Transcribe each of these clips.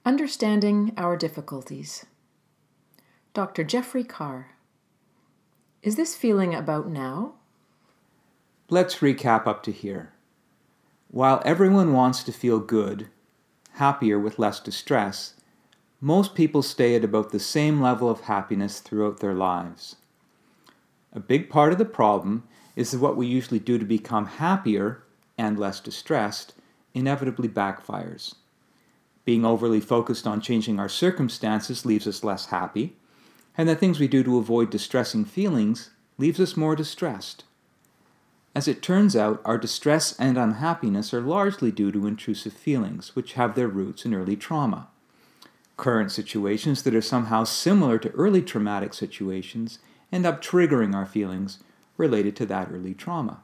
Understanding Our Difficulties. Dr. Jeffrey Carr. Is this feeling about now? Let's recap up to here. While everyone wants to feel good, happier with less distress, most people stay at about the same level of happiness throughout their lives. A big part of the problem is that what we usually do to become happier and less distressed inevitably backfires. Being overly focused on changing our circumstances leaves us less happy, and the things we do to avoid distressing feelings leaves us more distressed. As it turns out, our distress and unhappiness are largely due to intrusive feelings, which have their roots in early trauma. Current situations that are somehow similar to early traumatic situations end up triggering our feelings related to that early trauma.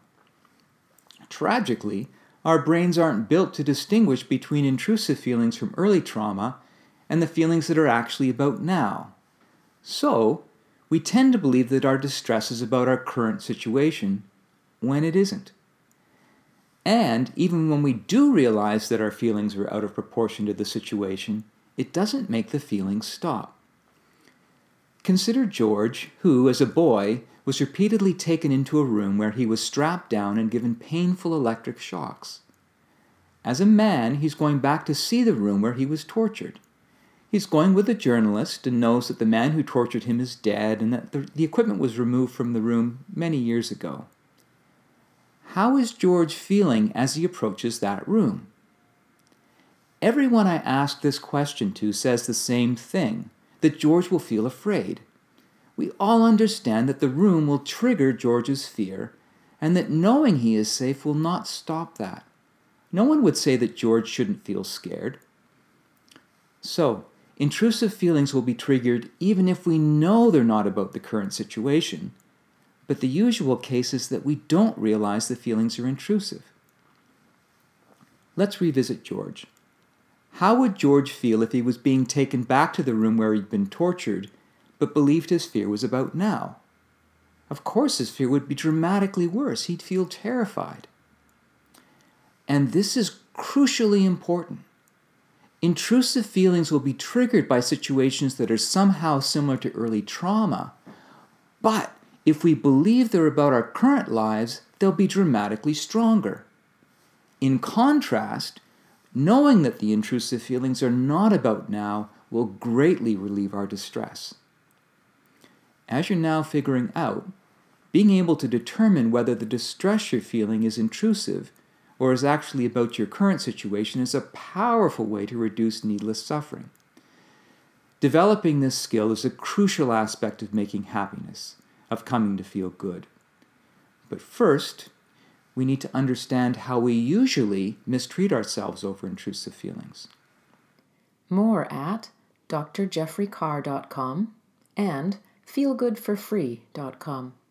Tragically, our brains aren't built to distinguish between intrusive feelings from early trauma and the feelings that are actually about now. So, we tend to believe that our distress is about our current situation when it isn't. And even when we do realize that our feelings are out of proportion to the situation, it doesn't make the feelings stop. Consider George, who, as a boy, was repeatedly taken into a room where he was strapped down and given painful electric shocks. As a man, he's going back to see the room where he was tortured. He's going with a journalist and knows that the man who tortured him is dead and that the equipment was removed from the room many years ago. How is George feeling as he approaches that room? Everyone I ask this question to says the same thing, that George will feel afraid. We all understand that the room will trigger George's fear, and that knowing he is safe will not stop that. No one would say that George shouldn't feel scared. So, intrusive feelings will be triggered even if we know they're not about the current situation, but the usual case is that we don't realize the feelings are intrusive. Let's revisit George. How would George feel if he was being taken back to the room where he'd been tortured, but believed his fear was about now? Of course his fear would be dramatically worse. He'd feel terrified. And this is crucially important. Intrusive feelings will be triggered by situations that are somehow similar to early trauma, but if we believe they're about our current lives, they'll be dramatically stronger. In contrast, knowing that the intrusive feelings are not about now will greatly relieve our distress. As you're now figuring out, being able to determine whether the distress you're feeling is intrusive or is actually about your current situation is a powerful way to reduce needless suffering. Developing this skill is a crucial aspect of making happiness, of coming to feel good. But first, we need to understand how we usually mistreat ourselves over intrusive feelings. More at drjeffreycarr.com and feelgoodforfree.com.